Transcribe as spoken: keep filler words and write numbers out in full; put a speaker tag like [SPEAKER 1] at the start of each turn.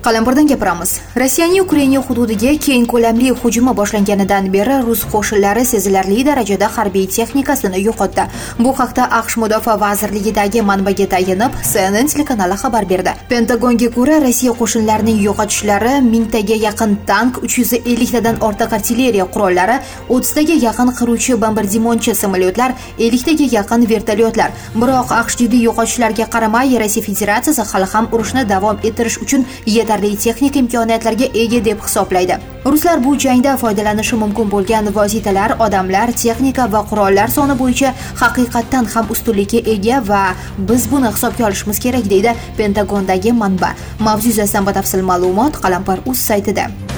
[SPEAKER 1] Qalampirdan gapiramiz. Rossiyaning Ukraina hududiga keng ko'lamli hujumi boshlanganidan beri rus qo'shinlari sezilarli darajada harbiy texnikasini yo'qotdi. Bu haqda AQSh Mudofaa vazirligidagi manbaga tayanib, C N N telekanali xabar berdi. Pentagonga ko'ra, Rossiya qo'shinlarining yo'qotishlari mingtaga yaqin tank, uch yuz ellik tadan ortiq artilleriya qurollari, o'ttiz taga yaqin qiruvchi bombardimonchi samolyotlar, ellik taga yaqin vertolyotlar. Biroq AQSh jiddiy yo'qotishlarga qaramay, Rossiya Federatsiyasi hali ham urushni davom ettirish uchun yetarli texnik imkoniyatlarga ega deb hisoblaydi. Ruslar bu jangda foydalanishi mumkin bo'lgan vositalar, odamlar, texnika va qurollar soni bo'yicha haqiqatdan ham ustunlikka ega va biz buni hisobga olishimiz kerak deydi Pentagondagi manba. Mavzu yuzasidan batafsil ma'lumot Qalampir.uz saytida.